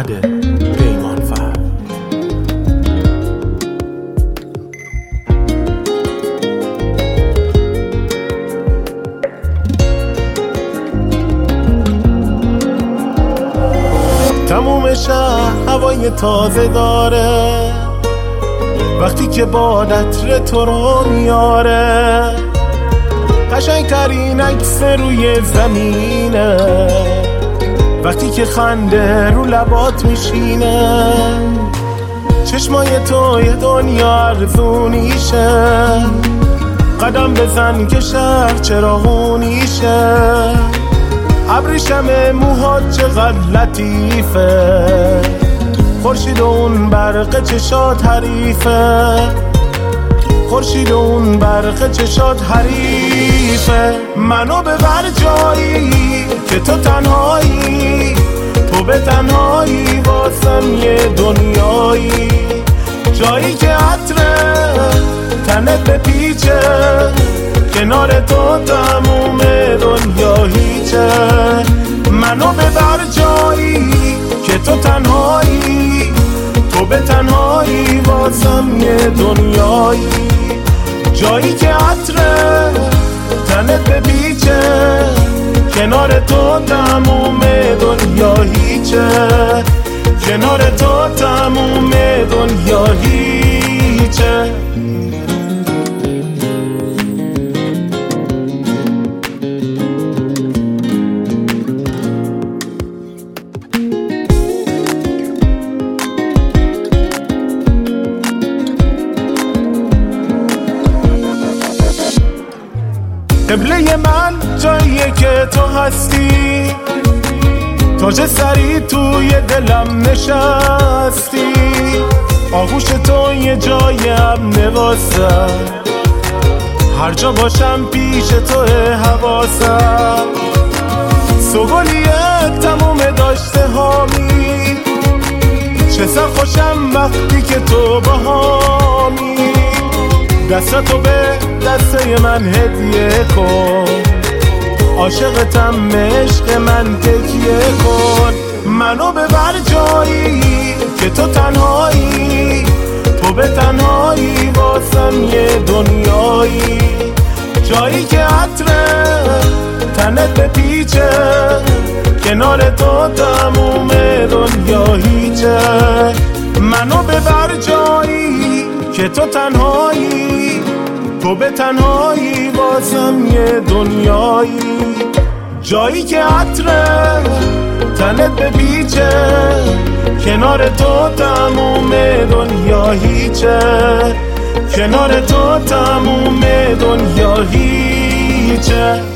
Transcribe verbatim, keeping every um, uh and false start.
محمد پیمانفر. تموم شهر هوای تازه داره وقتی که باد عطر تو رو میاره، قشنگترین عکس روی زمینه وقتی که خنده رو لبات میشینه، چشمای تو یه دنیا ارزونیشه، قدم بزن که شهر چراغونیشه، ابریشم موهات چقدر لطیفه، خورشید اون برق چشات حریفه، خورشید اون برق چشات حریفه. منو ببر جایی که تو تنهایی، تو به تنهایی واسم یه دنیایی، جایی که عطره تنت بپیچه، کنار تو تموم دنیا هیچه. منو ببر جایی که تو تنهایی، تو به تنهایی واسم یه دنیایی، جایی که عطره تنت بپیچه، کنار تو تموم دنیا هیچه، کنار تو تموم دنیا هیچه. قبله من جاییه که تو هستی، تاج سری توی دلم نشستی، آغوش تو یه جای امنه واسم، هر جا باشم پیش توه حواسم، سوگلیه تموم داشته هامی، چه سر خوشم وقتی که تو باهامی، دستتو به دسته من هدیه کن، عاشقتم عشق من تکیه کن. منو ببر جایی که تو تنهایی، تو به تنهایی واسم یه دنیایی، جایی که عطره تنت بپیچه، کنار تو تموم دنیا هیچه. منو ببر جایی که تو تنهایی، تو به تنهایی واسم یه دنیایی، جایی که عطره تنت بپیچه، کنار تو تموم دنیا هیچه، کنار تو تموم دنیا هیچه.